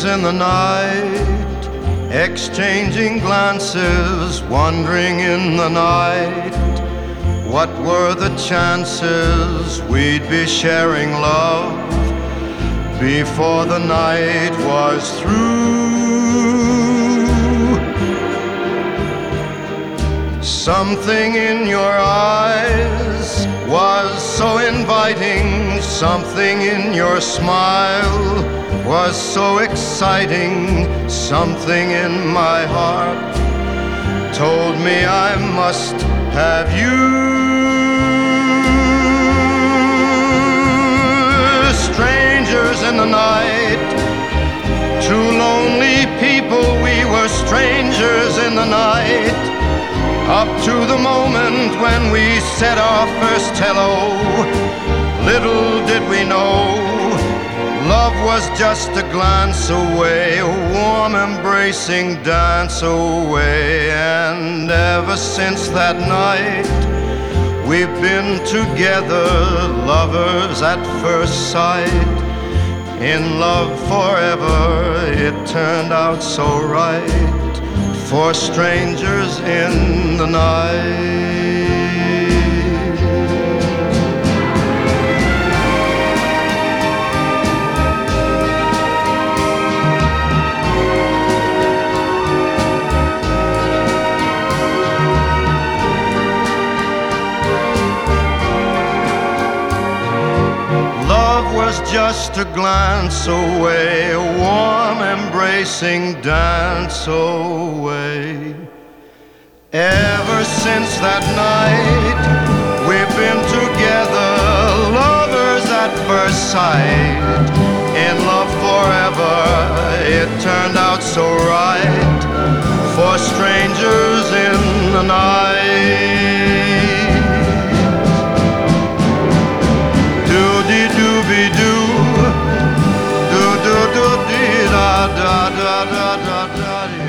in the night, exchanging glances, wandering in the night. What were the chances we'd be sharing love before the night was through? Something in your eyes was so inviting, something in your smile was so exciting, something in my heart told me I must have you. Strangers in the night, two lonely people, we were strangers in the night, up to the moment when we said our first hello. Little did we know, love was just a glance away, a warm embracing dance away. And ever since that night, we've been together, lovers at first sight, in love forever. It turned out so right for strangers in the night. Love was just a glance away, a warm embracing dance away. Ever since that night, we've been together, lovers at first sight, in love forever. It turned out so right for strangers in the night. Do-de-doo-be-doo, do-do-do-dee-da-da-da-da-da-da-dee.